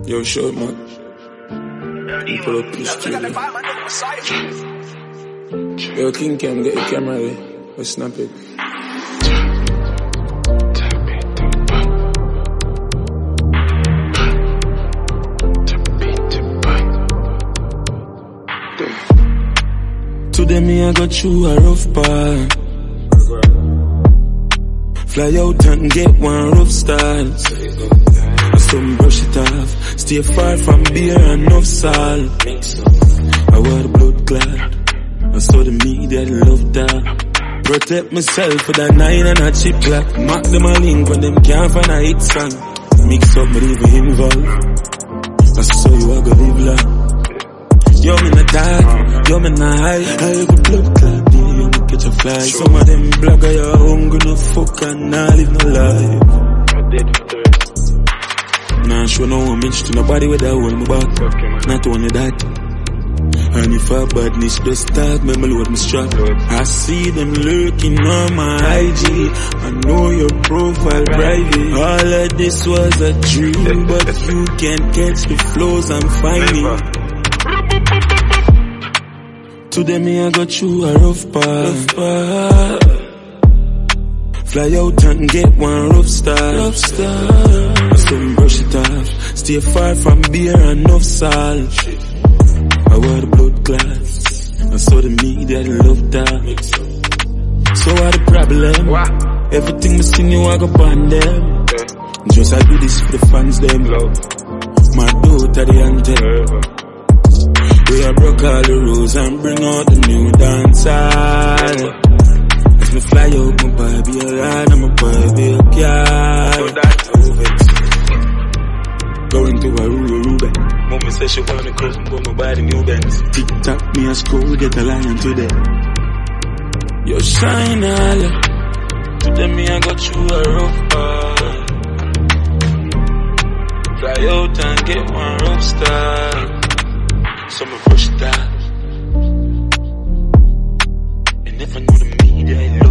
Yo, short man. Pull up this studio. Yo, King Cam, get your camera there. Let's snap it. Today me I got through a rough part. Fly out and get one rough start. Some brush it off. Stay far from beer and enough salt. I wear the blood clot. I saw the media love that. Protect myself with a 9 and a chip clock. Mark them a link when them can't find a hit song. Mix up me even involved. I saw you I go live long. Yo me not dark, yo me not high. I have a blood clot, you me catch a fly. Some of them blogger you hungry no fuck and not live no life. Nah, show no homage to nobody with that hold me back. Not only that. And if a badness does start, me load me strap. I see them lurking on my IG. I know your profile private. All of this was a dream, but you can't catch the flows I'm finding. Today me I got through a rough part. Fly out and get one rough start. Some brush it off. Stay far from beer and enough salt. I wear the blood class. I saw the media love that. So what the problem? Everything me sing you I go ban them. Just I do this for the fans them. My daughter the anthem. We have broke all the rules and bring out the new dancehall. As me fly out, my boy be a ride and my boy be a car. Going to a Ruben. Mama says she wanna come, but my body new Benz. Tick tock, me a scroll, get a lion today. Yo, shine all. Today me I got you a rough part. Fly out and get one rough star. Some brush it off. And if I know the media,